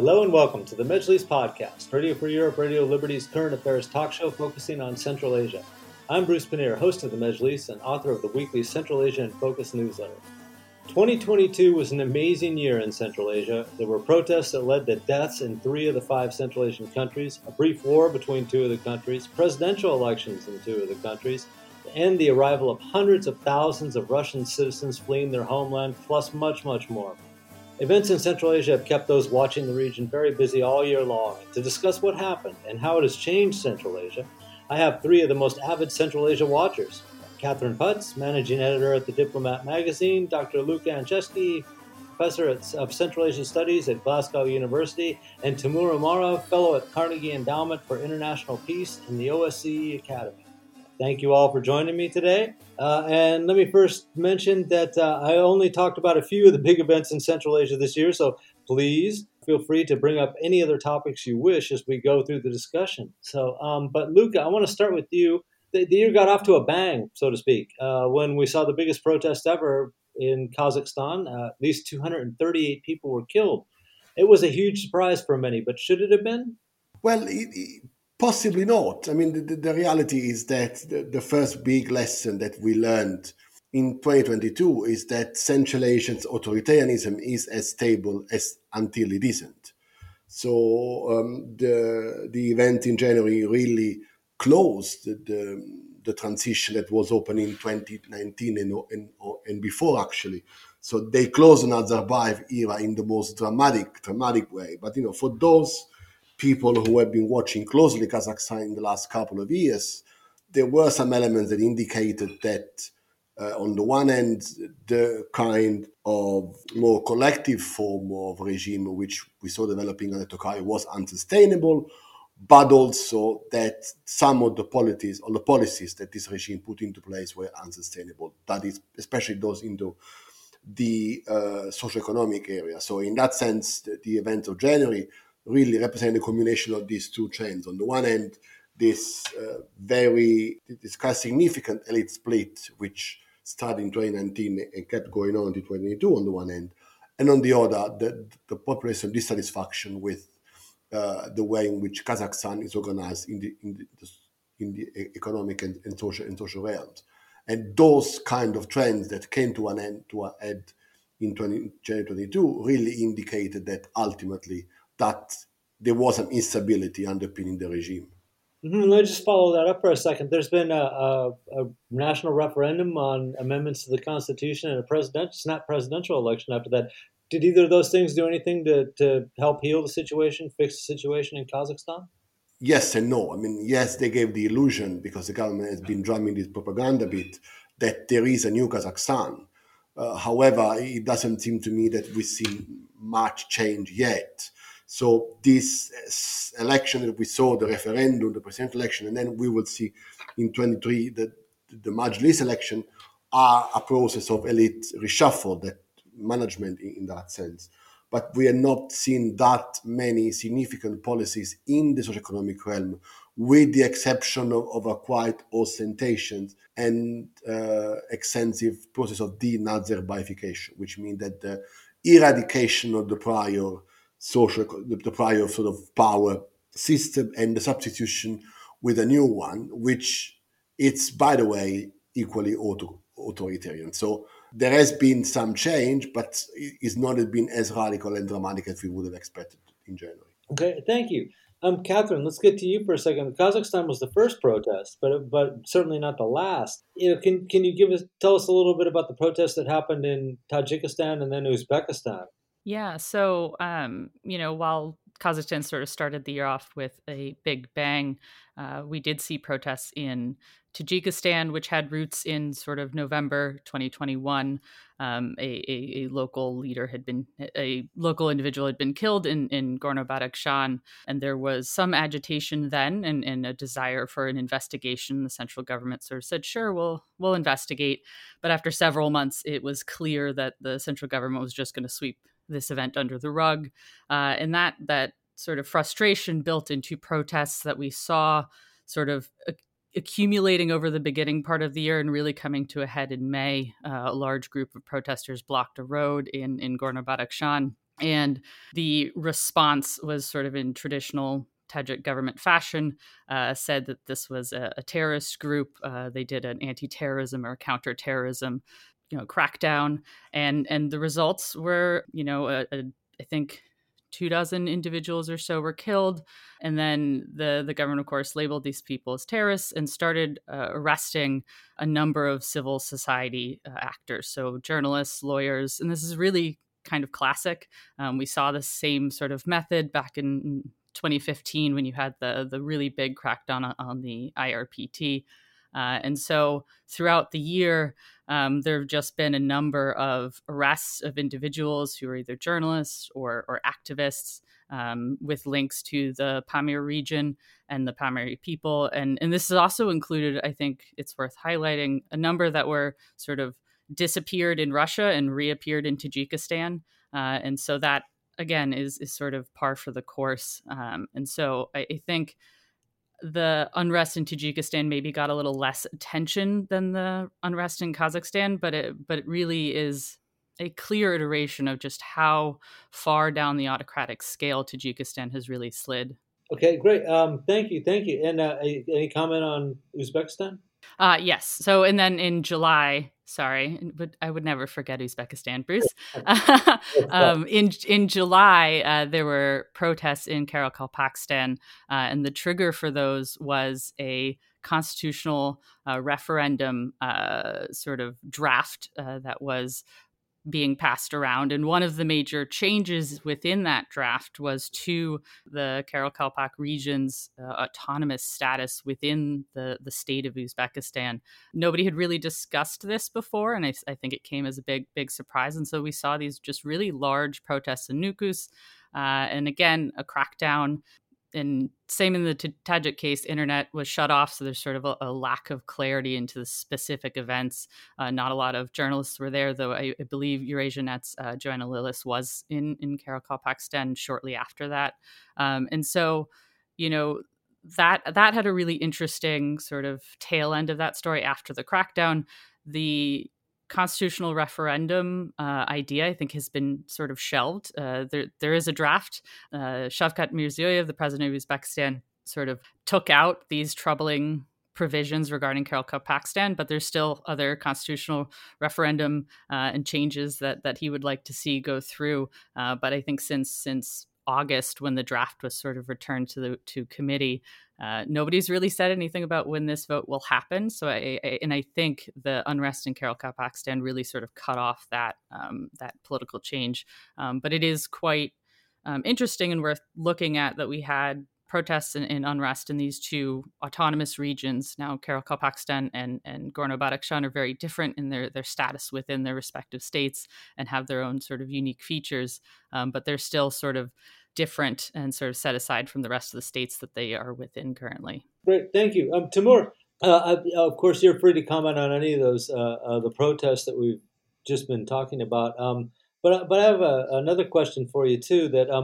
Hello and welcome to the Majlis Podcast, Radio Free Europe, Radio Liberty's current affairs talk show focusing on Central Asia. I'm Bruce Pannier, host of the Majlis and author of the weekly Central Asia in Focus newsletter. 2022 was an amazing year in Central Asia. There were protests that led to deaths in 3 of the 5 Central Asian countries, a brief war between 2 of the countries, presidential elections in 2 of the countries, and the arrival of hundreds of thousands of Russian citizens fleeing their homeland, plus much, much more. Events in Central Asia have kept those watching the region very busy all year long. To discuss what happened and how it has changed Central Asia, I have 3 of the most avid Central Asia watchers. Catherine Putz, managing editor at The Diplomat magazine, Dr. Luca Anceski, professor of Central Asian Studies at Glasgow University, and Timur Umarov, fellow at Carnegie Endowment for International Peace and the OSCE Academy. Thank you all for joining me today. And let me first mention that I only talked about a few of the big events in Central Asia this year, so please feel free to bring up any other topics you wish as we go through the discussion. But Luca, I want to start with you. The year got off to a bang, so to speak, when we saw the biggest protest ever in Kazakhstan. At least 238 people were killed. It was a huge surprise for many, but should it have been? Well, possibly not. I mean, the reality is that the first big lesson that we learned in 2022 is that Central Asia's authoritarianism is as stable as until it isn't. So the event in January really closed the transition that was open in 2019 and before, actually. So they closed an Nazarbayev era in the most dramatic way. But for those people who have been watching closely Kazakhstan in the last couple of years, there were some elements that indicated that on the one hand, the kind of more collective form of regime which we saw developing under Tokayev was unsustainable, but also that some of the policies that this regime put into place were unsustainable. That is, especially those into the socioeconomic area. So in that sense, the events of January really represent a combination of these two trends. On the one hand, this quite significant elite split, which started in 2019 and kept going on until 2022 on the one hand, and on the other, the population dissatisfaction with the way in which Kazakhstan is organized in the economic and social realms. And those kind of trends that came to an end in January 2022 really indicated that ultimately that there was an instability underpinning the regime. Let me just follow that up for a second. There's been a national referendum on amendments to the Constitution and a snap presidential election after that. Did either of those things do anything to help heal the situation, fix the situation in Kazakhstan? Yes and no. I mean, yes, they gave the illusion, because the government has been drumming this propaganda bit, that there is a new Kazakhstan. However, it doesn't seem to me that we've seen much change yet. So this election that we saw, the referendum, the presidential election, and then we will see in 23 that the Majlis election are a process of elite reshuffle, that management in that sense. But we are not seeing that many significant policies in the socioeconomic realm, with the exception of a quite ostentatious and extensive process of de-Nazarbaification, which means that the eradication of the prior sort of power system and the substitution with a new one, which it's, by the way, equally authoritarian. So there has been some change, but it's not been as radical and dramatic as we would have expected in January. Okay, thank you. Catherine, let's get to you for a second. Kazakhstan was the first protest, but certainly not the last. Can you tell us a little bit about the protests that happened in Tajikistan and then Uzbekistan? Yeah. So, while Kazakhstan sort of started the year off with a big bang, we did see protests in Tajikistan, which had roots in sort of November 2021. A local individual had been killed in Gorno-Badakhshan, and there was some agitation then and a desire for an investigation. The central government sort of said, sure, we'll investigate. But after several months, it was clear that the central government was just going to sweep this event under the rug. And that sort of frustration built into protests that we saw sort of accumulating over the beginning part of the year and really coming to a head in May. A large group of protesters blocked a road in Gorno-Badakhshan And the response was sort of in traditional Tajik government fashion, said that this was a terrorist group. They did an anti-terrorism or counter-terrorism, crackdown, and the results were, I think 24 individuals or so were killed, and then the government, of course, labeled these people as terrorists and started arresting a number of civil society actors, so journalists, lawyers, and this is really kind of classic. We saw the same sort of method back in 2015 when you had the really big crackdown on the IRPT. And so throughout the year, there have just been a number of arrests of individuals who are either journalists or activists with links to the Pamir region and the Pamiri people. And this is also included, I think it's worth highlighting, a number that were sort of disappeared in Russia and reappeared in Tajikistan. And so that, again, is sort of par for the course. And so I think the unrest in Tajikistan maybe got a little less attention than the unrest in Kazakhstan, but it really is a clear iteration of just how far down the autocratic scale Tajikistan has really slid. Okay, great. Thank you. And any comment on Uzbekistan? Yes. So, and then in July, sorry, but I would never forget Uzbekistan, Bruce. In July, there were protests in Karakalpakstan, and the trigger for those was a constitutional referendum sort of draft that was being passed around. And one of the major changes within that draft was to the Karakalpak region's autonomous status within the state of Uzbekistan. Nobody had really discussed this before, and I think it came as a big surprise. And so we saw these just really large protests in Nukus, and again, a crackdown. And same in the Tajik case, internet was shut off, so there's sort of a lack of clarity into the specific events. Not a lot of journalists were there, though I believe Eurasianet's Joanna Lillis was in Karakalpakstan shortly after that. And so, that had a really interesting sort of tail end of that story after the crackdown. The constitutional referendum idea, I think, has been sort of shelved. There is a draft. Shavkat Mirziyoyev, the president of Uzbekistan, sort of took out these troubling provisions regarding Karakalpakstan, but there's still other constitutional referendum and changes that he would like to see go through. But I think since August, when the draft was sort of returned to committee, nobody's really said anything about when this vote will happen. So I think the unrest in Karakalpakstan really sort of cut off that political change. But it is quite interesting and worth looking at that we had protests and unrest in these two autonomous regions. Now, Karakalpakstan and Gorno-Badakhshan are very different in their status within their respective states and have their own sort of unique features, but they're still sort of different and sort of set aside from the rest of the states that they are within currently. Great, thank you. Timur, of course, you're free to comment on any of those, the protests that we've just been talking about. But I have another question for you, too, that,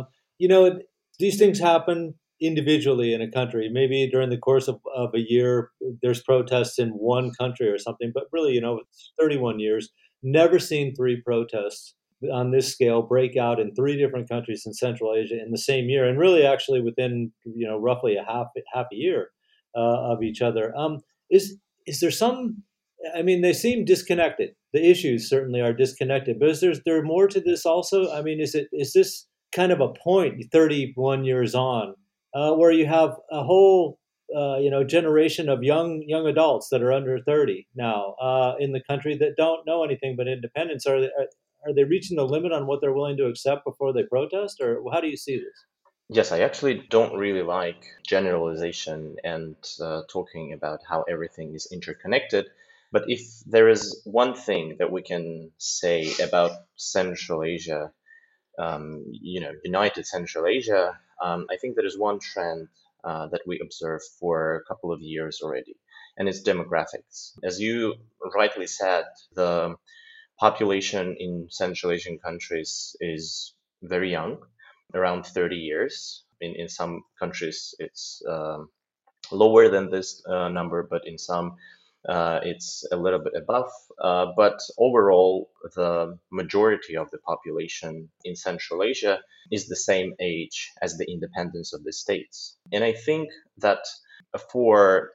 these things happen individually in a country. Maybe during the course of a year, there's protests in one country or something, but really, it's 31 years, never seen 3 protests on this scale break out in 3 different countries in Central Asia in the same year, and really actually within, roughly a half a year of each other. Is there some, they seem disconnected. The issues certainly are disconnected, but is there more to this also? Is this kind of a point 31 years on, where you have a whole generation of young adults that are under 30 now in the country that don't know anything but independence? Are they reaching the limit on what they're willing to accept before they protest, or how do you see this? Yes, I actually don't really like generalization and talking about how everything is interconnected. But if there is one thing that we can say about Central Asia, United Central Asia, I think there is one trend that we observe for a couple of years already, and it's demographics. As you rightly said, the population in Central Asian countries is very young, around 30 years. In some countries, it's lower than this number, but in some, it's a little bit above, but overall, the majority of the population in Central Asia is the same age as the independence of the states. And I think that for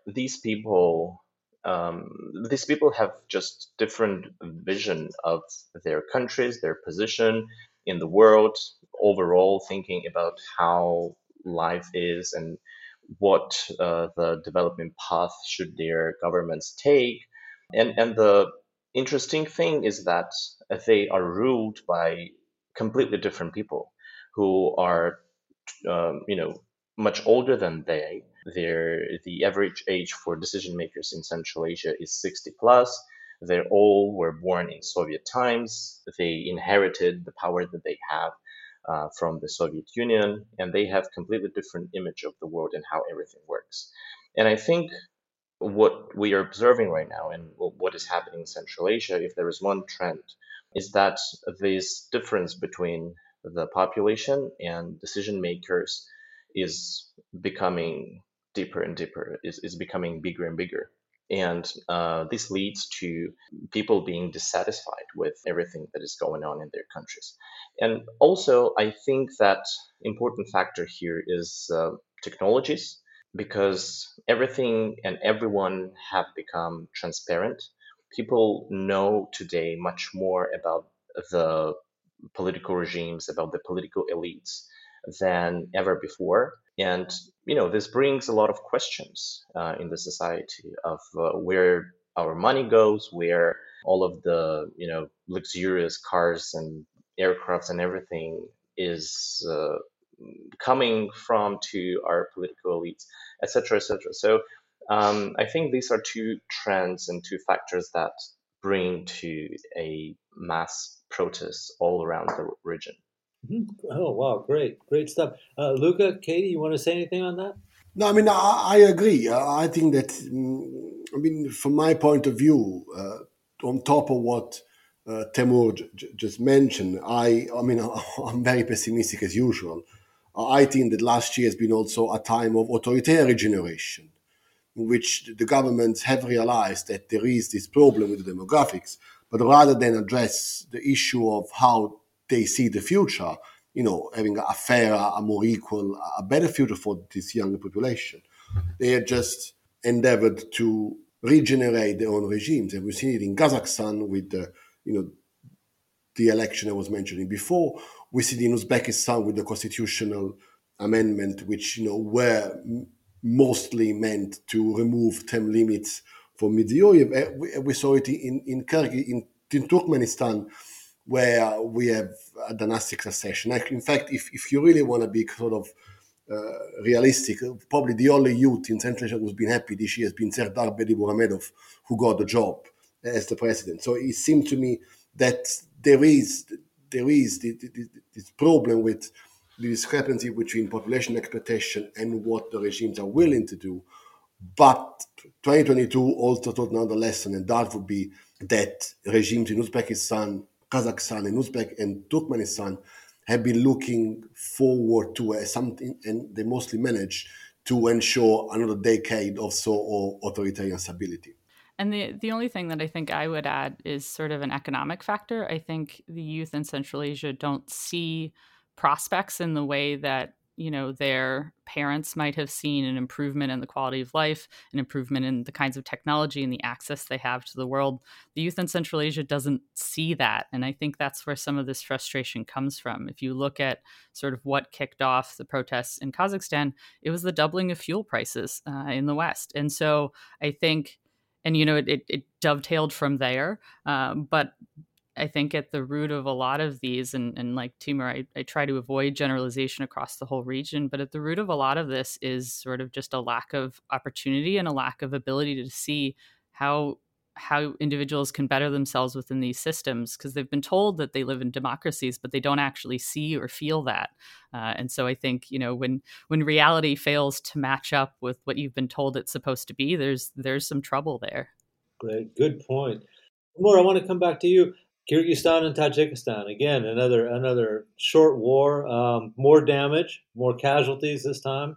these people have just different vision of their countries, their position in the world, overall thinking about how life is and what the development path should their governments take. And the interesting thing is that they are ruled by completely different people who are, you know, much older than they. The average age for decision makers in Central Asia is 60 plus. They all were born in Soviet times. They inherited the power that they have from the Soviet Union, and they have completely different image of the world and how everything works. And I think what we are observing right now and what is happening in Central Asia, if there is one trend, is that this difference between the population and decision makers is becoming deeper and deeper, is becoming bigger and bigger. And this leads to people being dissatisfied with everything that is going on in their countries. And also, I think that important factor here is technologies, because everything and everyone have become transparent. People know today much more about the political regimes, about the political elites than ever before. And, you know, this brings a lot of questions in the society of where our money goes, where all of the, you know, luxurious cars and aircrafts and everything is coming from to our political elites, etc., etc. So I think these are two trends and two factors that bring to a mass protest all around the region. Oh, wow. Great stuff. Luca, Katie, you want to say anything on that? No, I mean, I agree. I think that, I mean, from my point of view, on top of what Temur just mentioned, I mean, I'm very pessimistic as usual. I think that last year has been also a time of authoritarian regeneration, in which the governments have realized that there is this problem with the demographics, but rather than address the issue of how they see the future, you know, having a fairer, a more equal, a better future for this younger population, they have just endeavored to regenerate their own regimes. And we've seen it in Kazakhstan with the, you know, the election I was mentioning before. We see it in Uzbekistan with the constitutional amendment, which, you know, were mostly meant to remove term limits for Medvedev. We saw it in Kyrgyz, in Turkmenistan, where we have a dynastic succession. In fact, if you really want to be sort of realistic, probably the only youth in Central Asia who's been happy this year has been Serdar Bedimuhamedov, who got the job as the president. So it seemed to me that there is this problem with the discrepancy between population expectation and what the regimes are willing to do. But 2022 also taught another lesson, and that would be that regimes in Uzbekistan, Kazakhstan, and Turkmenistan have been looking forward to something, and they mostly managed to ensure another decade or so of authoritarian stability. And the only thing that I think I would add is sort of an economic factor. I think the youth in Central Asia don't see prospects in the way that, you know, their parents might have seen an improvement in the quality of life, an improvement in the kinds of technology and the access they have to the world. The youth in Central Asia doesn't see that. And I think that's where some of this frustration comes from. If you look at sort of what kicked off the protests in Kazakhstan, it was the doubling of fuel prices in the West. And so I think, and, you know, it dovetailed from there. But I think at the root of a lot of these, and like Timur, I try to avoid generalization across the whole region, but at the root of a lot of this is sort of just a lack of opportunity and a lack of ability to see how individuals can better themselves within these systems, because they've been told that they live in democracies, but they don't actually see or feel that. And so I think, you know, when reality fails to match up with what you've been told it's supposed to be, there's some trouble there. Great, good point. Timur, I want to come back to you. Kyrgyzstan and Tajikistan, again, another short war, more damage, more casualties this time.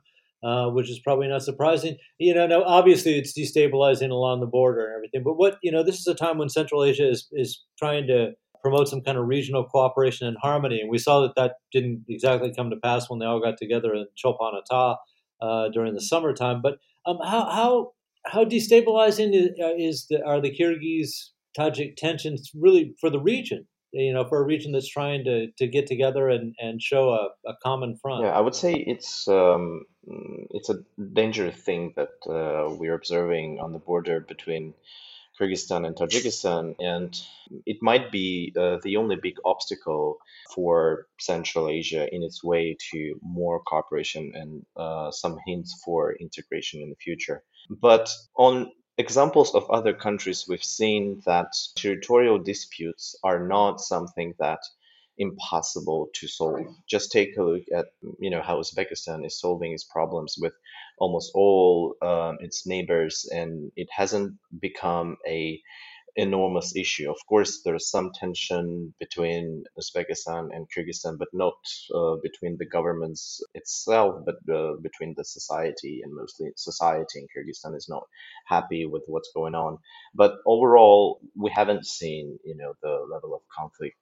which is probably not surprising. Now obviously it's destabilizing along the border and everything. But this is a time when Central Asia is trying to promote some kind of regional cooperation and harmony, and we saw that didn't exactly come to pass when they all got together in Chholpon Ata during the summertime. But how destabilizing are the Kyrgyz Tajik tensions really for the region? For a region that's trying to get together and show a common front. Yeah, I would say it's a dangerous thing that we're observing on the border between Kyrgyzstan and Tajikistan, and it might be the only big obstacle for Central Asia in its way to more cooperation and some hints for integration in the future. But on examples of other countries, we've seen that territorial disputes are not something that impossible to solve. Just take a look at how Uzbekistan is solving its problems with almost all its neighbors, and it hasn't become a enormous issue. Of course, there's some tension between Uzbekistan and Kyrgyzstan, but not between the governments itself, but between the society, and mostly society in Kyrgyzstan is not happy with what's going on. But overall, we haven't seen, the level of conflict,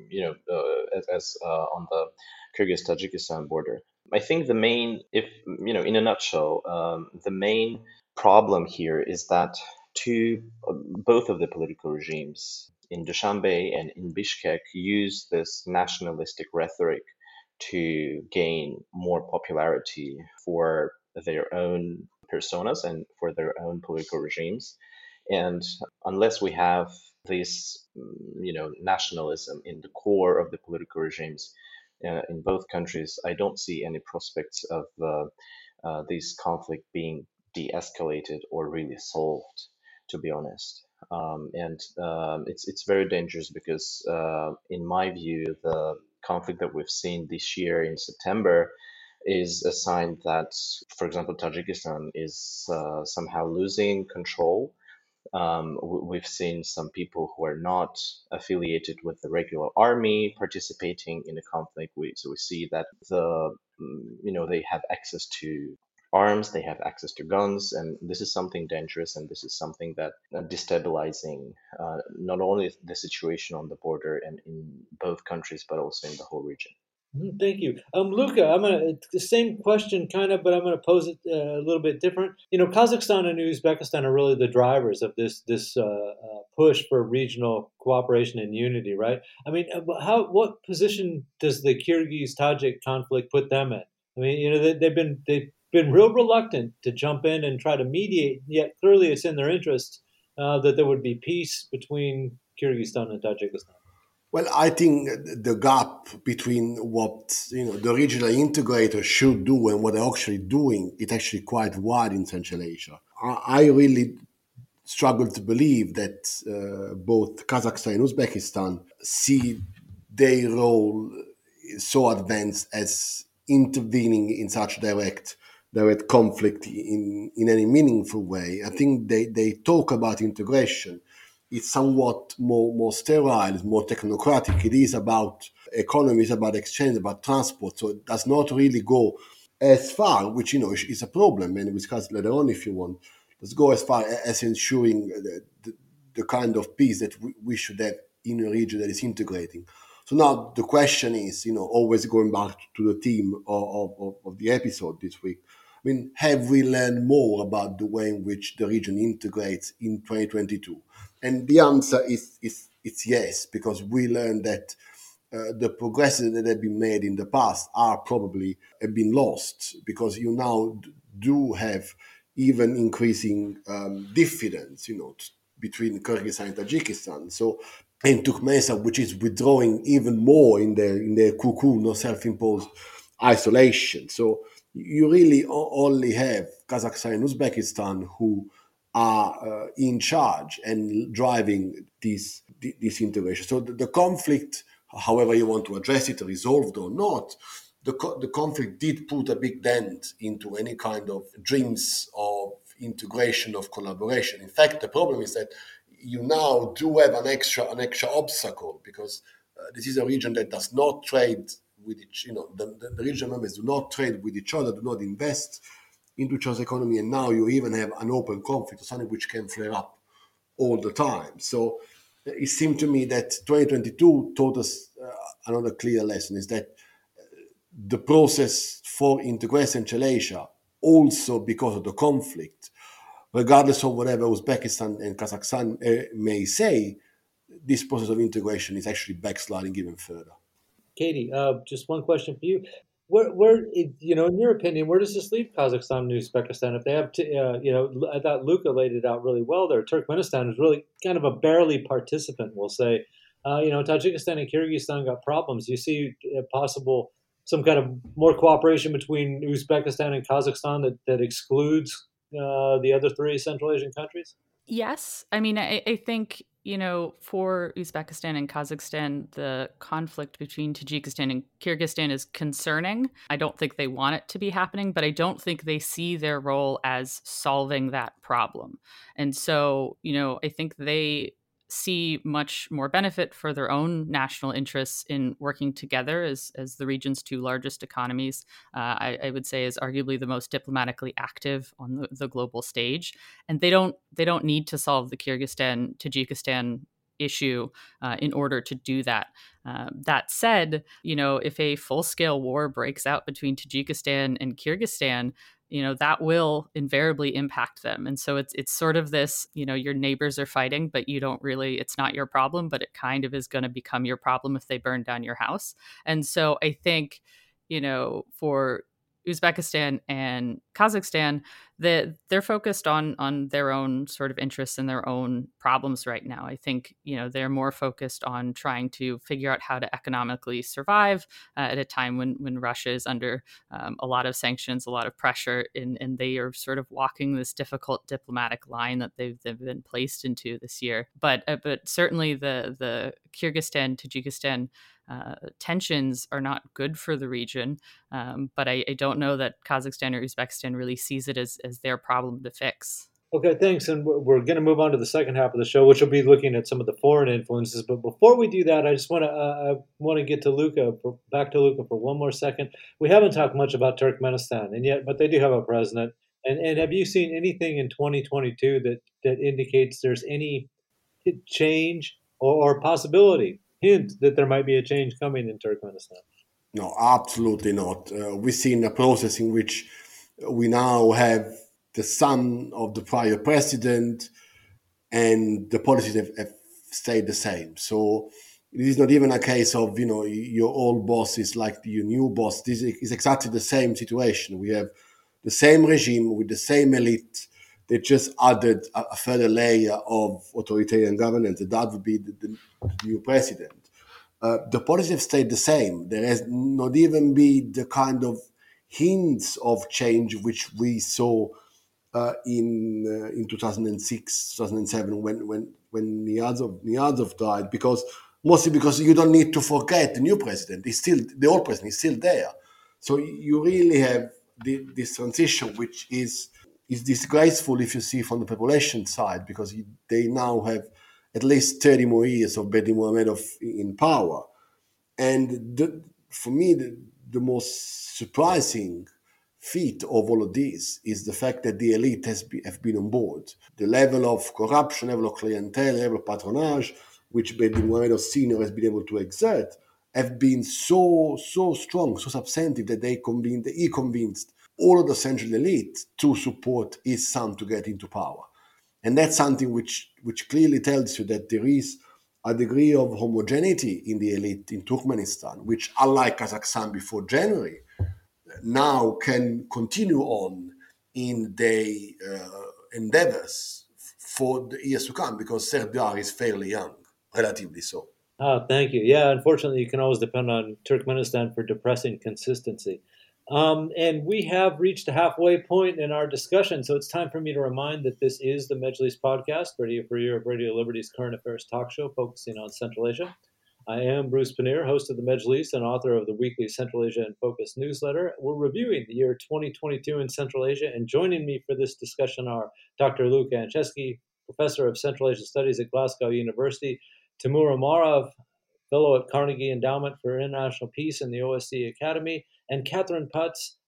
as on the Kyrgyz-Tajikistan border. I think the main, if in a nutshell, the main problem here is that both of the political regimes in Dushanbe and in Bishkek use this nationalistic rhetoric to gain more popularity for their own personas and for their own political regimes. And unless we have this, nationalism in the core of the political regimes in both countries, I don't see any prospects of this conflict being de-escalated or really solved, to be honest. And it's very dangerous because, in my view, the conflict that we've seen this year in September is a sign that, for example, Tajikistan is somehow losing control. We've seen some people who are not affiliated with the regular army participating in the conflict. So we see that they have access to arms, they have access to guns, and this is something dangerous, and this is something that destabilizing not only the situation on the border and in both countries, but also in the whole region. Thank you, Luca. The same question, kind of, but I'm gonna pose it a little bit different. Kazakhstan and Uzbekistan are really the drivers of this push for regional cooperation and unity, right? I mean, what position does the Kyrgyz-Tajik conflict put them in? I mean, they've been real reluctant to jump in and try to mediate. Yet clearly, it's in their interest that there would be peace between Kyrgyzstan and Tajikistan. Well, I think the gap between what the regional integrator should do and what they're actually doing is actually quite wide in Central Asia. I really struggle to believe that both Kazakhstan and Uzbekistan see their role so advanced as intervening in such direct conflict in any meaningful way. I think they talk about integration. It's somewhat more sterile, it's more technocratic. It is about economy, it's about exchange, about transport. So it does not really go as far, which is a problem, and we discuss later on if you want. Let's go as far as ensuring the kind of peace that we should have in a region that is integrating. So now the question is, always going back to the theme of the episode this week. I mean, have we learned more about the way in which the region integrates in 2022? And the answer is yes, because we learned that the progresses that have been made in the past have been lost, because you now do have even increasing diffidence, between Kyrgyzstan and Tajikistan. So, and Turkmenistan, which is withdrawing even more in their cocoon or self-imposed isolation. So you really only have Kazakhstan and Uzbekistan who are in charge and driving this integration. So the conflict, however you want to address it, resolved or not, the conflict did put a big dent into any kind of dreams of integration, of collaboration. In fact, the problem is that you now do have an extra obstacle, because this is a region that does not trade with each. The regional members do not trade with each other, do not invest into China's economy, and now you even have an open conflict, or something which can flare up all the time. So it seemed to me that 2022 taught us another clear lesson, is that the process for integration Central Asia, also because of the conflict, regardless of whatever Uzbekistan and Kazakhstan may say, this process of integration is actually backsliding even further. Katie, just one question for you. In your opinion, where does this leave Kazakhstan and Uzbekistan? If they have, I thought Luca laid it out really well there. Turkmenistan is really kind of a barely participant, we'll say. Tajikistan and Kyrgyzstan got problems. You see possible some kind of more cooperation between Uzbekistan and Kazakhstan that excludes the other three Central Asian countries? Yes. I mean, I think, for Uzbekistan and Kazakhstan, the conflict between Tajikistan and Kyrgyzstan is concerning. I don't think they want it to be happening, but I don't think they see their role as solving that problem. And so, I think they see much more benefit for their own national interests in working together as the region's two largest economies. I would say is arguably the most diplomatically active on the global stage, and they don't need to solve the Kyrgyzstan Tajikistan issue in order to do that. That said, if a full-scale war breaks out between Tajikistan and Kyrgyzstan, that will invariably impact them. And so it's sort of this, your neighbors are fighting, but you don't really, it's not your problem, but it kind of is going to become your problem if they burn down your house. And so I think, for Uzbekistan and Kazakhstan, that they're focused on their own sort of interests and their own problems right now. I think they're more focused on trying to figure out how to economically survive at a time when Russia is under a lot of sanctions, a lot of pressure, and they are sort of walking this difficult diplomatic line that they've been placed into this year. But certainly the Kyrgyzstan, Tajikistan tensions are not good for the region. But I don't know that Kazakhstan or Uzbekistan really sees it as their problem to fix. Okay, thanks. And we're going to move on to the second half of the show, which will be looking at some of the foreign influences. But before we do that, I just want to get to back to Luca for one more second. We haven't talked much about Turkmenistan, but they do have a president. And have you seen anything in 2022 that indicates there's any change or possibility, hint that there might be a change coming in Turkmenistan? No, absolutely not. We've seen a process in which we now have the son of the prior president, and the policies have stayed the same. So it is not even a case of, your old boss is like your new boss. This is exactly the same situation. We have the same regime with the same elite. They just added a further layer of authoritarian governance. That would be the new president. The policies have stayed the same. There has not even been the kind of hints of change which we saw in 2006, 2007 when Niazov died, mostly because you don't need to forget the new president. The old president is still there. So you really have this transition, which is disgraceful if you see from the population side, because they now have at least 30 more years of Berdimuhamedov in power. And for me, the most surprising feat of all of this is the fact that the elite have been on board. The level of corruption, level of clientele, level of patronage, which Berdimuhamedov Sr. has been able to exert, have been so strong, so substantive that he convinced all of the central elite to support his son to get into power. And that's something which clearly tells you that there is a degree of homogeneity in the elite in Turkmenistan, which, unlike Kazakhstan before January, now can continue on in their endeavors for the years to come, because Serdar is fairly young, relatively so. Oh, thank you. Yeah, unfortunately, you can always depend on Turkmenistan for depressing consistency. And we have reached a halfway point in our discussion, so it's time for me to remind that this is the Mejlis podcast, Radio Free Europe, Radio Liberty's current affairs talk show focusing on Central Asia. I am Bruce Pannier, host of the Mejlis and author of the weekly Central Asia in Focus newsletter. We're reviewing the year 2022 in Central Asia, and joining me for this discussion are Dr. Luca Anceski, professor of Central Asian Studies at Glasgow University, Timur Umarov, fellow at Carnegie Endowment for International Peace and the OSCE Academy, and Catherine Putz,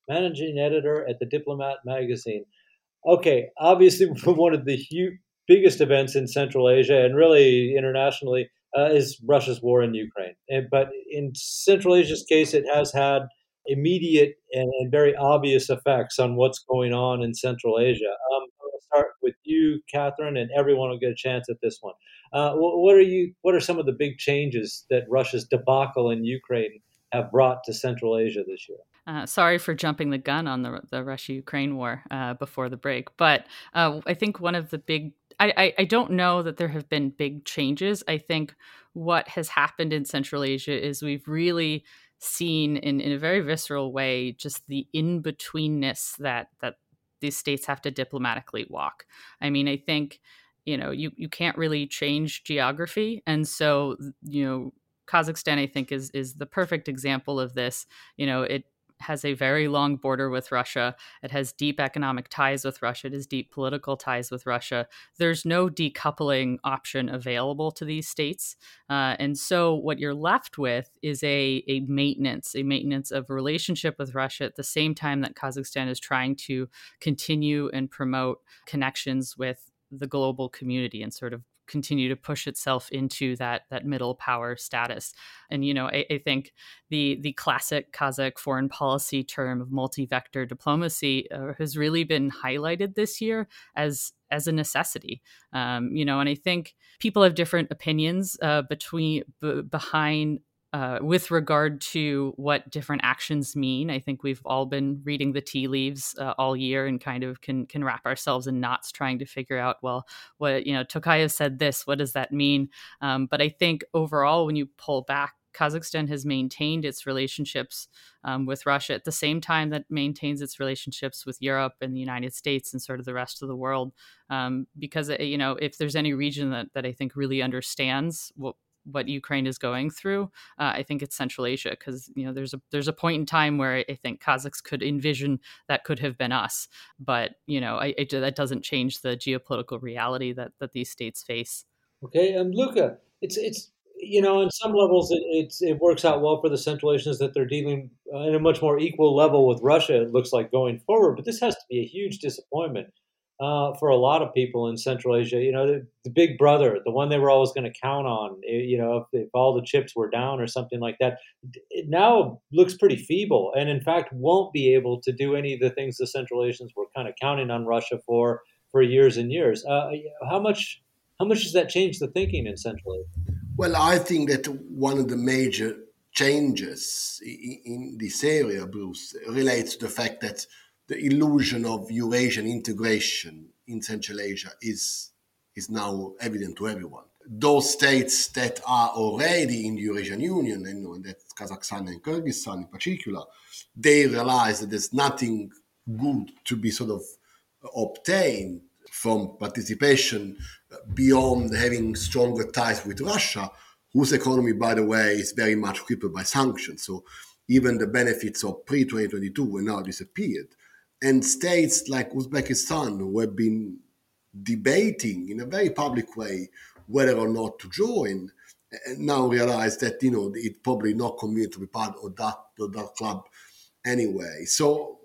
managing editor at the Diplomat magazine. Okay, obviously, one of the biggest events in Central Asia and really internationally is Russia's war in Ukraine. But in Central Asia's case, it has had immediate and very obvious effects on what's going on in Central Asia. I'll start with you, Catherine, and everyone will get a chance at this one. What are some of the big changes that Russia's debacle in Ukraine have brought to Central Asia this year? Sorry for jumping the gun on the Russia-Ukraine war before the break, but I think one of the big I don't know that there have been big changes. I think what has happened in Central Asia is we've really seen in a very visceral way just the in-betweenness that these states have to diplomatically walk. I mean, I think, you can't really change geography. And so, Kazakhstan, I think, is the perfect example of this. It has a very long border with Russia. It has deep economic ties with Russia. It has deep political ties with Russia. There's no decoupling option available to these states. And so what you're left with is a maintenance of a relationship with Russia at the same time that Kazakhstan is trying to continue and promote connections with the global community and sort of continue to push itself into that middle power status. And I think the classic Kazakh foreign policy term of multi-vector diplomacy has really been highlighted this year as a necessity. And I think people have different opinions behind with regard to what different actions mean. I think we've all been reading the tea leaves all year and kind of can wrap ourselves in knots trying to figure out, well, what, Tokayev said this, what does that mean? But I think overall, when you pull back, Kazakhstan has maintained its relationships with Russia at the same time that maintains its relationships with Europe and the United States and sort of the rest of the world. Because, if there's any region that I think really understands what Ukraine is going through, I think it's Central Asia, because there's a point in time where I think Kazakhs could envision that could have been us, but that doesn't change the geopolitical reality that these states face. Okay, Luca, it's on some levels it works out well for the Central Asians that they're dealing in a much more equal level with Russia. It looks like going forward, but this has to be a huge disappointment for a lot of people in Central Asia. The big brother, the one they were always going to count on. If all the chips were down or something like that, it now looks pretty feeble, and in fact won't be able to do any of the things the Central Asians were kind of counting on Russia for years and years. How much does that change the thinking in Central Asia? Well, I think that one of the major changes in this area, Bruce, relates to the fact that the illusion of Eurasian integration in Central Asia is now evident to everyone. Those states that are already in the Eurasian Union, and that's Kazakhstan and Kyrgyzstan in particular, they realize that there's nothing good to be sort of obtained from participation beyond having stronger ties with Russia, whose economy, by the way, is very much crippled by sanctions. So even the benefits of pre-2022 were now disappeared. And states like Uzbekistan, who have been debating in a very public way whether or not to join, now realize that it's probably not convenient to be part of that club anyway. So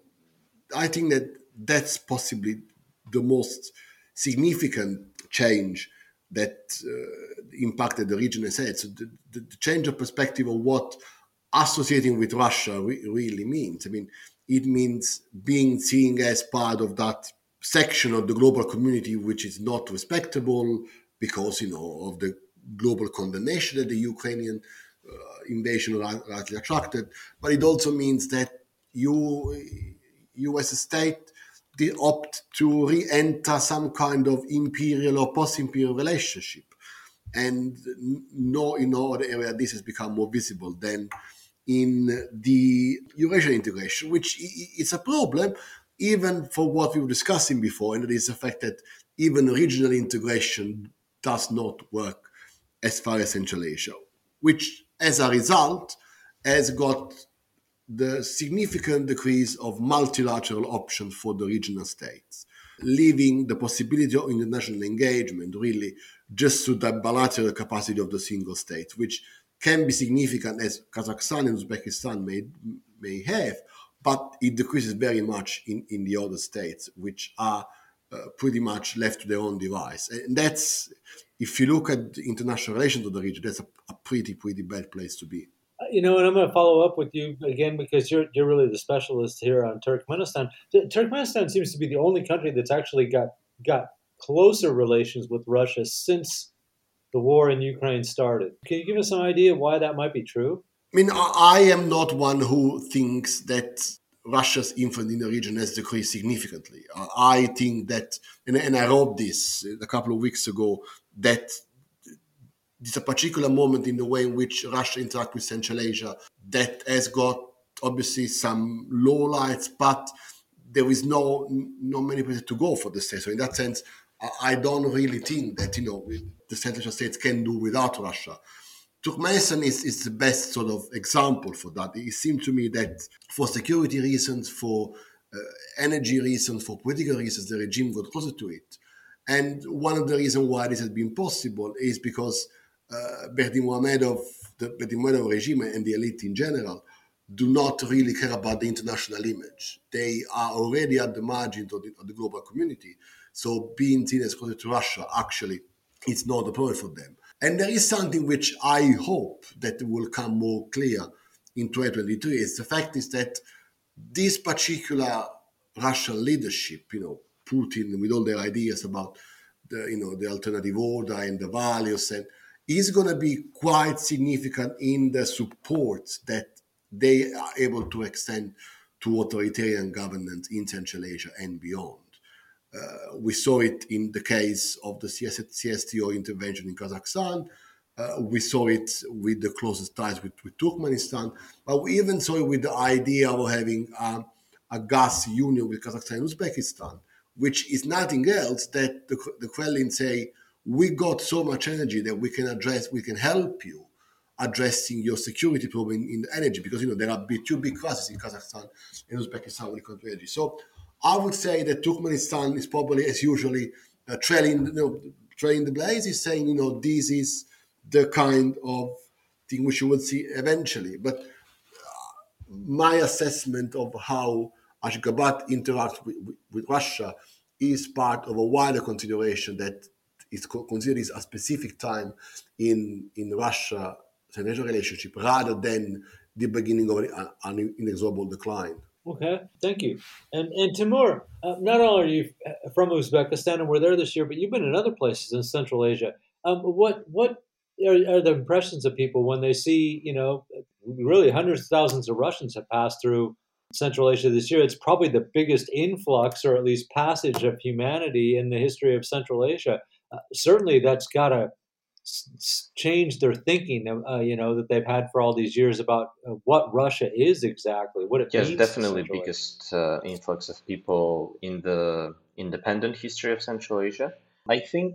I think that that's possibly the most significant change that impacted the region as said. So the change of perspective of what associating with Russia really means. I mean, it means being seen as part of that section of the global community which is not respectable because, of the global condemnation that the Ukrainian invasion rightly attracted. But it also means that you as a state, they opt to re-enter some kind of imperial or post-imperial relationship. And in no other area this has become more visible than in the Eurasian integration, which is a problem even for what we were discussing before, and it is the fact that even regional integration does not work as far as Central Asia, which as a result has got the significant decrease of multilateral options for the regional states, leaving the possibility of international engagement really just to the bilateral capacity of the single states, which can be significant as Kazakhstan and Uzbekistan may have, but it decreases very much in the other states, which are pretty much left to their own device. And that's, if you look at international relations of the region, that's a pretty bad place to be. And I'm going to follow up with you again because you're really the specialist here on Turkmenistan. Turkmenistan seems to be the only country that's actually got closer relations with Russia since the war in Ukraine started. Can you give us an idea why that might be true? I mean, I am not one who thinks that Russia's influence in the region has decreased significantly. I think that, and I wrote this a couple of weeks ago, that it's a particular moment in the way in which Russia interacts with Central Asia that has got obviously some lowlights, but there is no many places to go for the state. So in that sense, I don't really think that the Central Asian states can do without Russia. Turkmenistan is the best sort of example for that. It seemed to me that for security reasons, for energy reasons, for political reasons, the regime got closer to it. And one of the reasons why this has been possible is because Berdimuhamedov, the Berdimuhamedov regime and the elite in general do not really care about the international image. They are already at the margins of the global community. So being seen as closer to Russia, actually, it's not a problem for them. And there is something which I hope that will come more clear in 2023. It's the fact is that this particular Russian leadership, Putin with all their ideas about the alternative order and the values, and is going to be quite significant in the support that they are able to extend to authoritarian governance in Central Asia and beyond. We saw it in the case of the CSTO intervention in Kazakhstan. We saw it with the closest ties with Turkmenistan, but we even saw it with the idea of having a gas union with Kazakhstan and Uzbekistan, which is nothing else that the Kremlin say, we got so much energy that we can help you addressing your security problem in energy, because there are two big crises in Kazakhshan and Uzbekistan when it comes to energy. So I would say that Turkmenistan is probably, as usually, trailing the blazes, saying, this is the kind of thing which you will see eventually. But my assessment of how Ashgabat interacts with Russia is part of a wider consideration that is considered a specific time in Russia-Central relationship rather than the beginning of an inexorable decline. Okay, thank you. And Timur, not only are you from Uzbekistan and were there this year, but you've been in other places in Central Asia. What are the impressions of people when they see, really hundreds of thousands of Russians have passed through Central Asia this year? It's probably the biggest influx or at least passage of humanity in the history of Central Asia. Certainly that's got to change their thinking, that they've had for all these years about what Russia is exactly, what it Yes, means. definitely biggest influx of people in the independent history of Central Asia. I think,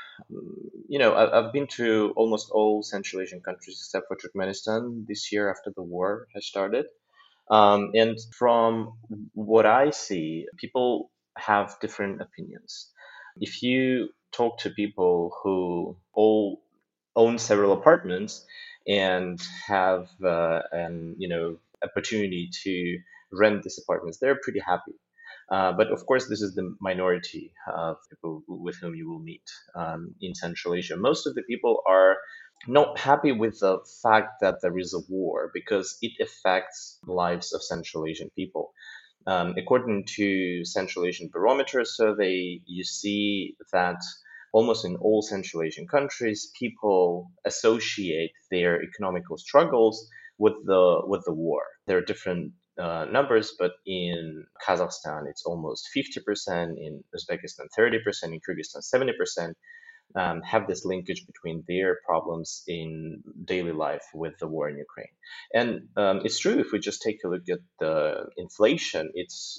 I've been to almost all Central Asian countries except for Turkmenistan this year after the war has started. And from what I see, people have different opinions. If you talk to people who all own several apartments and have an opportunity to rent these apartments, they're pretty happy. But of course, this is the minority of people with whom you will meet in Central Asia. Most of the people are not happy with the fact that there is a war because it affects the lives of Central Asian people. According to Central Asian Barometer survey, you see that almost in all Central Asian countries, people associate their economical struggles with the war. There are different numbers, but in Kazakhstan, it's almost 50%, in Uzbekistan, 30%, in Kyrgyzstan, 70%. Have this linkage between their problems in daily life with the war in Ukraine. And it's true, if we just take a look at the inflation, it's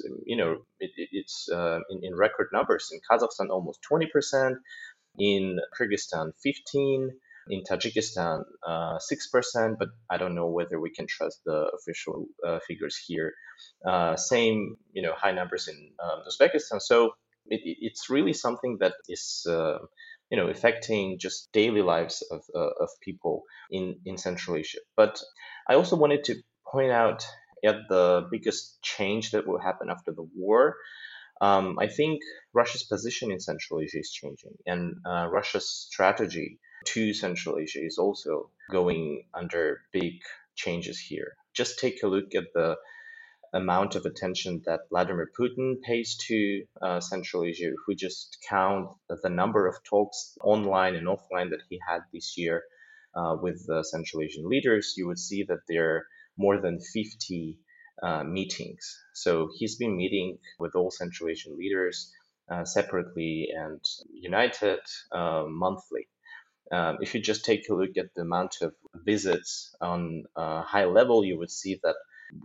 in record numbers. In Kazakhstan, almost 20%, in Kyrgyzstan, 15%, in Tajikistan, 6%, but I don't know whether we can trust the official figures here. Same, high numbers in Uzbekistan. So it's really something that is affecting just daily lives of people in Central Asia. But I also wanted to point out at the biggest change that will happen after the war, I think Russia's position in Central Asia is changing, and Russia's strategy to Central Asia is also going under big changes here. Just take a look at the amount of attention that Vladimir Putin pays to Central Asia. If we just count the number of talks online and offline that he had this year with Central Asian leaders, you would see that there are more than 50 meetings. So he's been meeting with all Central Asian leaders separately and united monthly. If you just take a look at the amount of visits on high level, you would see that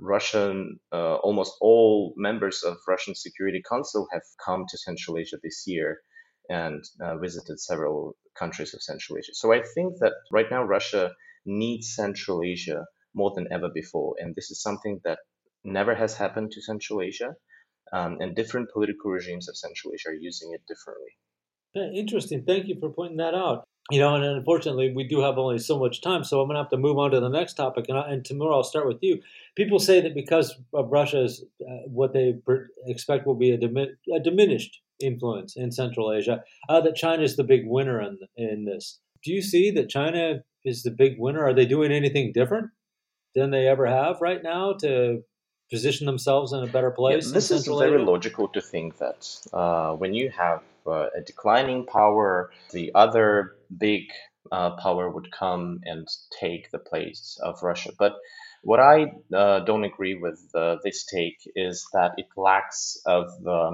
almost all members of Russian Security Council have come to Central Asia this year and visited several countries of Central Asia. So I think that right now Russia needs Central Asia more than ever before, and this is something that never has happened to Central Asia, and different political regimes of Central Asia are using it differently. Interesting. Thank you for pointing that out. And unfortunately, we do have only so much time, so I'm going to have to move on to the next topic. And Timur, I'll start with you. People say that because of Russia's, what they expect will be a diminished influence in Central Asia, that China is the big winner in this. Do you see that China is the big winner? Are they doing anything different than they ever have right now to position themselves in a better place in This is Central very Asia? logical to think that when you have a declining power, the other big power would come and take the place of Russia. But what I don't agree with this take is that it lacks of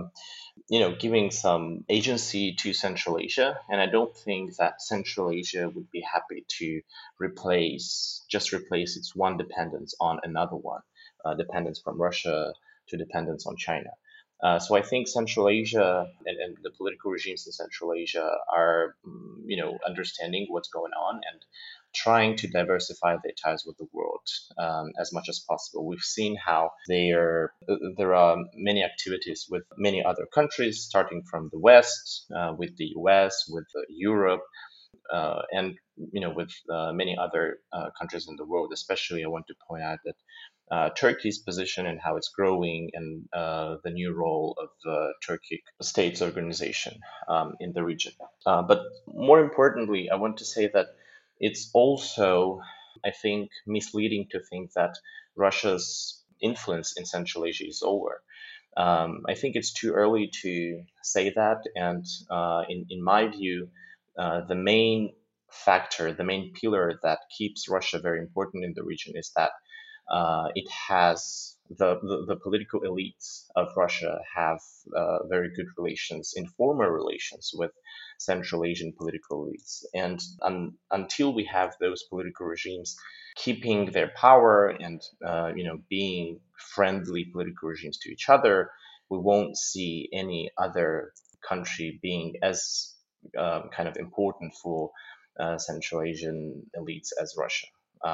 giving some agency to Central Asia, and I don't think that Central Asia would be happy to replace its one dependence on another one, dependence from Russia to dependence on China. So I think Central Asia and the political regimes in Central Asia are, understanding what's going on and trying to diversify their ties with the world as much as possible. We've seen how there are many activities with many other countries, starting from the West, with the US, with Europe, and with many other countries in the world. Especially, I want to point out that Turkey's position and how it's growing, and the new role of the Turkic States Organization in the region. But more importantly, I want to say that it's also, I think, misleading to think that Russia's influence in Central Asia is over. I think it's too early to say that, and in my view, the main factor, the main pillar that keeps Russia very important in the region is that it has the political elites of Russia have very good relations, informal relations with Central Asian political elites, and until we have those political regimes keeping their power and being friendly political regimes to each other, we won't see any other country being as kind of important for Central Asian elites as Russia.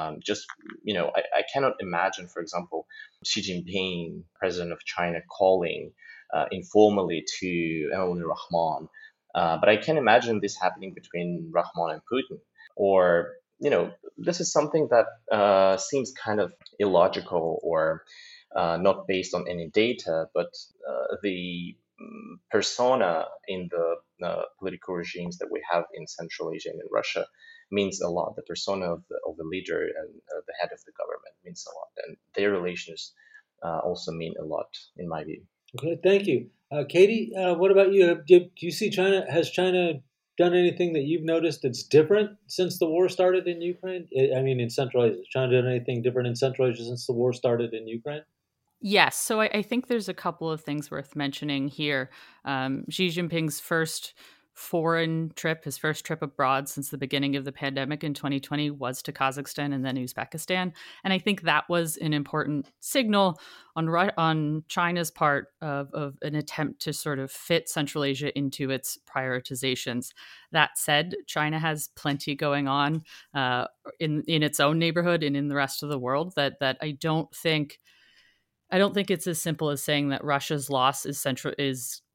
I cannot imagine, for example, Xi Jinping, president of China, calling informally to Emmanuel Rahman. But I can imagine this happening between Rahman and Putin. Or, this is something that seems kind of illogical or not based on any data, but the persona in the political regimes that we have in Central Asia and in Russia means a lot. The persona of the leader and the head of the government means a lot, and their relations also mean a lot, in my view. Okay, thank you. Katie, what about you? Do you see China? Has China done anything that you've noticed that's different since the war started in Ukraine? I mean, in Central Asia. Has China done anything different in Central Asia since the war started in Ukraine? Yes. So I think there's a couple of things worth mentioning here. Xi Jinping's first foreign trip, his first trip abroad since the beginning of the pandemic in 2020, was to Kazakhstan and then Uzbekistan. And I think that was an important signal on China's part of an attempt to sort of fit Central Asia into its prioritizations. That said, China has plenty going on in its own neighborhood and in the rest of the world that I don't think it's as simple as saying that Russia's loss is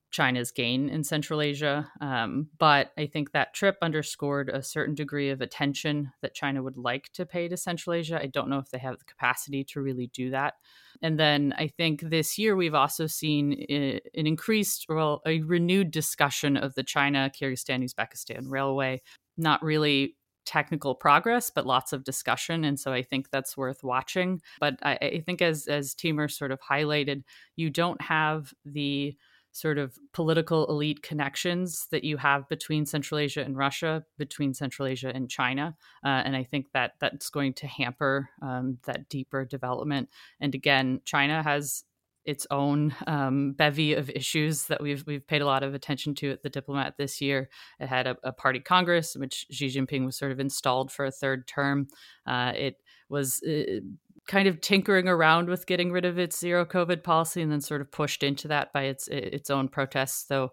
China's gain in Central Asia. But I think that trip underscored a certain degree of attention that China would like to pay to Central Asia. I don't know if they have the capacity to really do that. And then I think this year we've also seen an increased, well, a renewed discussion of the China, Kyrgyzstan, Uzbekistan railway. Not really technical progress, but lots of discussion. And so I think that's worth watching. But I think as Timur sort of highlighted, you don't have the sort of political elite connections that you have between Central Asia and Russia, between Central Asia and China. And I think that that's going to hamper that deeper development. And again, China has its own bevy of issues that we've paid a lot of attention to at the Diplomat this year. It had a party congress in which Xi Jinping was sort of installed for a third term. It was kind of tinkering around with getting rid of its zero COVID policy, and then sort of pushed into that by its own protests. Though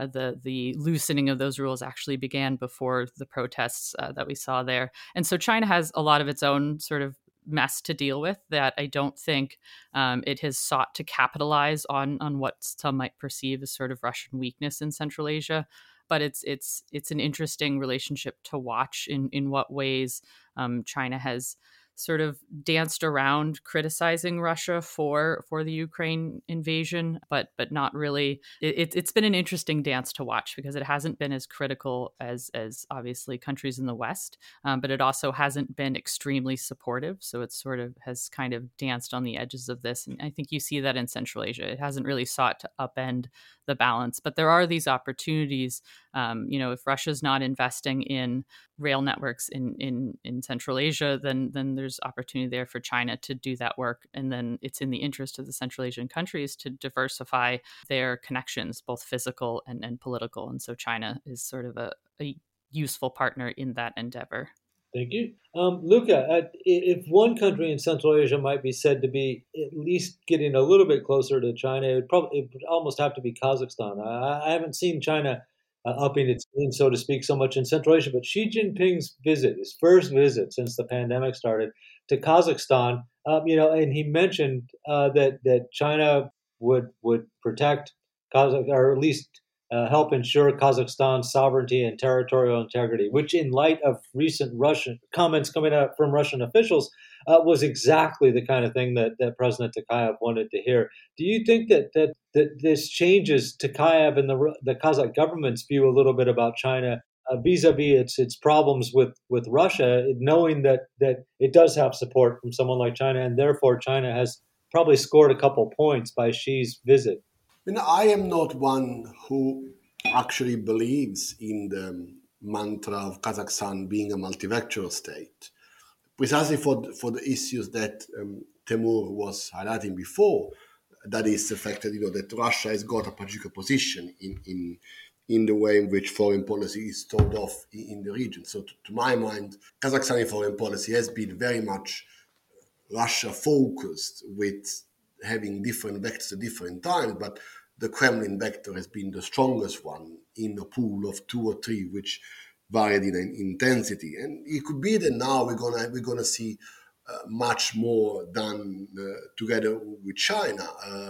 the loosening of those rules actually began before the protests that we saw there. And so China has a lot of its own sort of mess to deal with that I don't think it has sought to capitalize on what some might perceive as sort of Russian weakness in Central Asia. But it's an interesting relationship to watch in what ways China has sort of danced around criticizing Russia for the Ukraine invasion, but not really. It's been an interesting dance to watch because it hasn't been as critical as obviously countries in the West, but it also hasn't been extremely supportive. So it sort of has kind of danced on the edges of this, and I think you see that in Central Asia. It hasn't really sought to upend the balance, but there are these opportunities. If Russia's not investing in rail networks in Central Asia, then there's opportunity there for China to do that work. And then it's in the interest of the Central Asian countries to diversify their connections, both physical and political. And so China is sort of a useful partner in that endeavor. Thank you. Luca, if one country in Central Asia might be said to be at least getting a little bit closer to China, it would almost have to be Kazakhstan. I haven't seen China upping its game, so to speak, so much in Central Asia, but Xi Jinping's visit, his first visit since the pandemic started to Kazakhstan, and he mentioned that China would protect Kazakh, or at least help ensure Kazakhstan's sovereignty and territorial integrity, which, in light of recent Russian comments coming out from Russian officials, was exactly the kind of thing that President Tokayev wanted to hear. Do you think that this changes Tokayev and the Kazakh government's view a little bit about China vis-a-vis its problems with Russia, knowing that it does have support from someone like China, and therefore China has probably scored a couple points by Xi's visit? I am not one who actually believes in the mantra of Kazakhstan being a multilateral state, precisely for the issues that Timur was highlighting before. That is the fact that that Russia has got a particular position in the way in which foreign policy is thought of in the region. So to my mind, Kazakhstani foreign policy has been very much Russia focused, with having different vectors at different times, but the Kremlin vector has been the strongest one in a pool of 2 or 3, which varied in intensity. And it could be that now we're gonna see much more done together with China.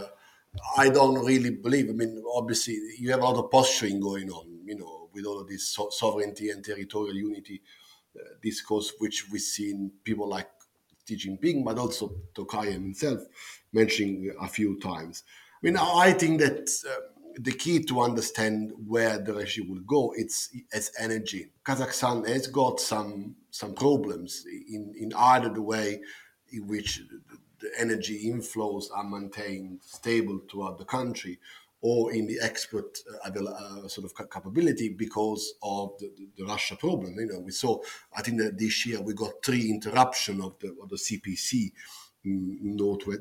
I don't really believe. I mean, obviously, you have a lot of posturing going on, with all of this sovereignty and territorial unity discourse, which we've seen people like Xi Jinping, but also Tokayev himself mentioning a few times. I mean, I think that the key to understand where the regime will go, it's energy. Kazakhstan has got some problems in either the way in which the energy inflows are maintained stable throughout the country, or in the export sort of capability because of the Russia problem. We saw, I think that this year we got 3 interruptions of the CPC in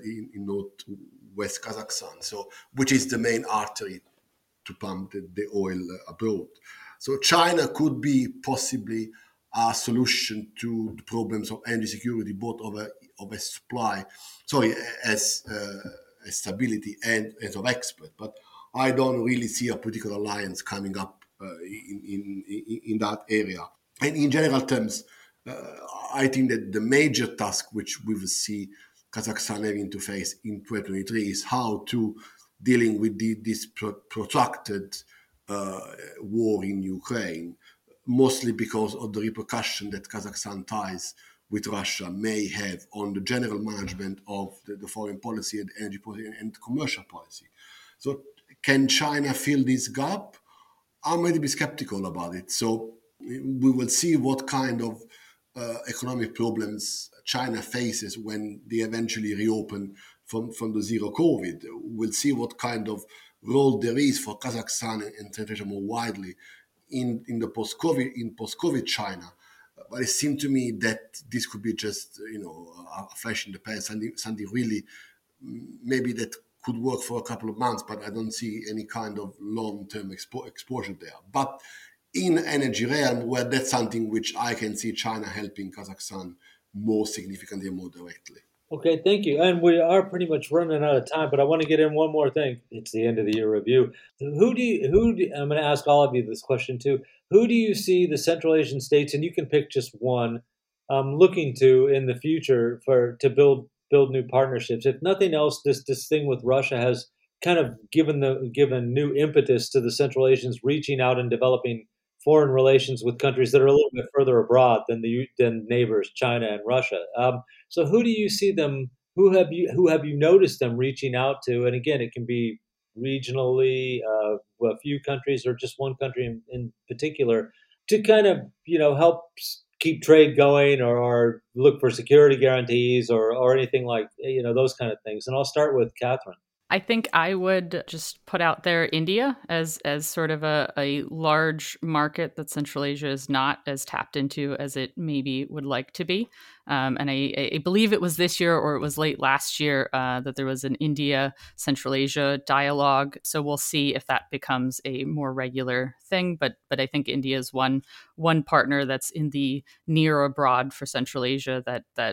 northwest Kazakhstan, so which is the main artery to pump the oil abroad. So China could be possibly a solution to the problems of energy security, both of a supply, as stability and as of export. But I don't really see a political alliance coming up in that area. And in general terms, I think that the major task which we will see Kazakhstan having to face in 2023 is how to dealing with this protracted war in Ukraine, mostly because of the repercussion that Kazakhstan ties with Russia may have on the general management of the foreign policy and energy policy and commercial policy. So can China fill this gap? I'm going to be skeptical about it. So we will see what kind of economic problems China faces when they eventually reopen from the zero COVID. We'll see what kind of role there is for Kazakhstan and Central Asia more widely in the post-COVID China. But it seemed to me that this could be just a flash in the pan, something really maybe that could work for a couple of months, but I don't see any kind of long-term exposure there. But in energy realm, well, that's something which I can see China helping Kazakhstan more significantly and more directly. Okay, thank you. And we are pretty much running out of time, but I want to get in one more thing. It's the end of the year review. I'm going to ask all of you this question too. Who do you see the Central Asian states, and you can pick just one, looking to in the future to build new partnerships? If nothing else, this thing with Russia has kind of given new impetus to the Central Asians reaching out and developing foreign relations with countries that are a little bit further abroad than neighbors China and Russia. So who do you see them? Who have you noticed them reaching out to? And again, it can be regionally, a few countries or just one country in particular, to kind of help keep trade going or look for security guarantees or anything like those kind of things. And I'll start with Catherine. I think I would just put out there India as sort of a large market that Central Asia is not as tapped into as it maybe would like to be. And I believe it was this year or it was late last year that there was an India-Central Asia dialogue. So we'll see if that becomes a more regular thing. But I think India is one partner that's in the near abroad for Central Asia that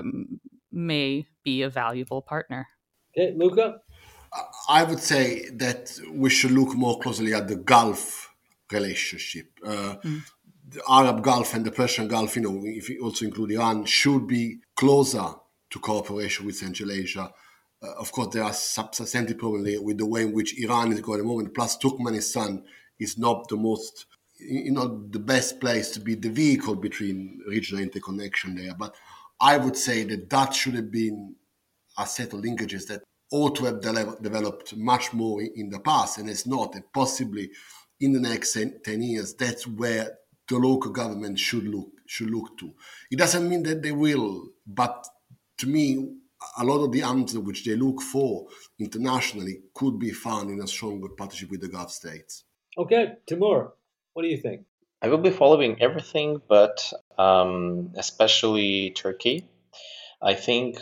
may be a valuable partner. Okay, Luca? I would say that we should look more closely at the Gulf relationship. The Arab Gulf and the Persian Gulf, if you also include Iran, should be closer to cooperation with Central Asia. Of course, there are substantive problems with the way in which Iran is going at the moment. Plus, Turkmenistan is not the most, the best place to be the vehicle between regional interconnection there. But I would say that should have been a set of linkages that ought to have developed much more in the past, and it's not. And possibly in the next 10 years, that's where the local government should look to. It doesn't mean that they will, but to me, a lot of the answers which they look for internationally could be found in a stronger partnership with the Gulf states. Okay, Timur, what do you think? I will be following everything, but especially Turkey. I think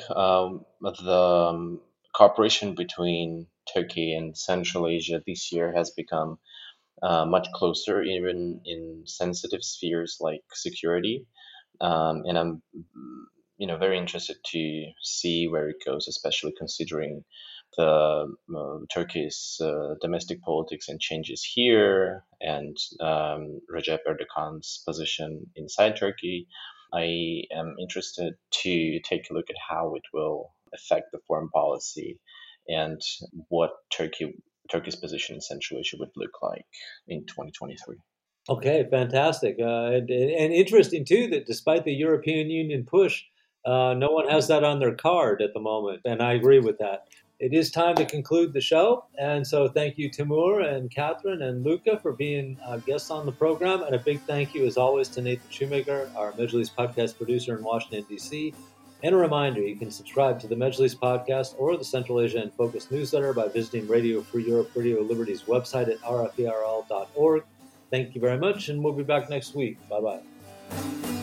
the cooperation between Turkey and Central Asia this year has become much closer, even in sensitive spheres like security. And I'm, very interested to see where it goes, especially considering the Turkey's domestic politics and changes here, and Recep Erdogan's position inside Turkey. I am interested to take a look at how it will affect the foreign policy and what Turkey's position in Central Asia would look like in 2023. Okay, fantastic. And interesting, too, that despite the European Union push, no one has that on their card at the moment. And I agree with that. It is time to conclude the show. And so thank you, Timur and Catherine and Luca, for being guests on the program. And a big thank you, as always, to Nathan Shoemaker, our Mejlis podcast producer in Washington, D.C. And a reminder, you can subscribe to the Mejlis podcast or the Central Asia in Focus newsletter by visiting Radio Free Europe, Radio Liberty's website at rferl.org. Thank you very much, and we'll be back next week. Bye-bye.